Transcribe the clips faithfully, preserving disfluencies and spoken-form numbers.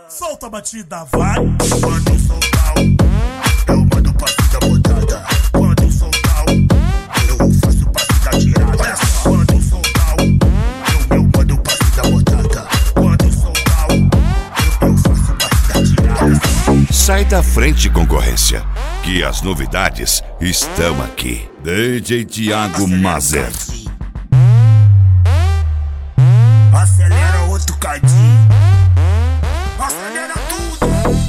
Solta a batida, vai. Quando soltar, eu mando passe da botada. Quando soltar, eu faço passe da tirada. Olha só. Quando soltar, eu, eu mando passe da botada. Quando soltar, eu, eu faço passe da tirada. Sai da frente, concorrência, que as novidades estão aqui. D J Thiago Mazer. Acelera outro cadinho. Acelera tudo.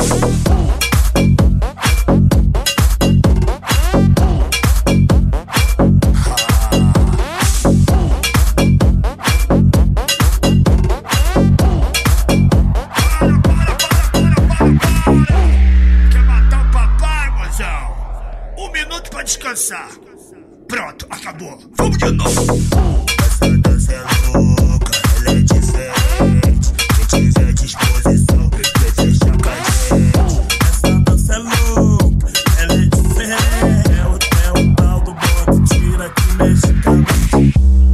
Quer matar o papai, mozão? Um minuto pra descansar. Pronto, acabou. Vamos de novo. Essa dança é louca, ela é diferente. Quem tiver disposição, quer fechar com a gente. Essa dança é louca, ela é diferente. É o, é o tal do bote, tira que mexe cabelo.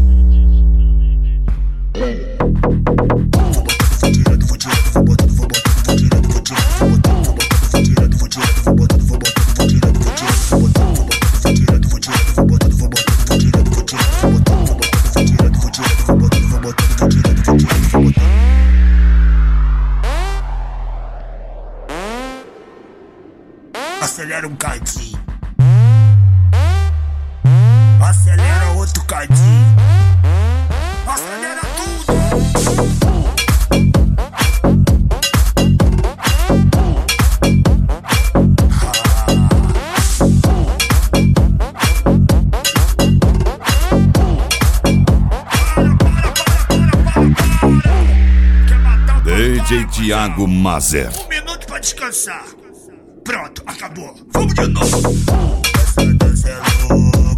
Vou tirando, vou tirando, vou botando, vou tirando, vou tirando, vou botando, vou botando, vou tirando, vou tirando, vou botando, vou tirando, vou tirando, vou botando, vou botando, vou tirando, vou tirando, vou botando, vou tirando, vou tirando, vou botando, vou botando, vou tirando, vou tirando, vou botando. Acelera um cadinho. Acelera outro cadinho. Acelera tudo. D J Thiago Mazer. Um minuto pra descansar. Pronto, acabou. Vamos de novo. Essa dança é louca.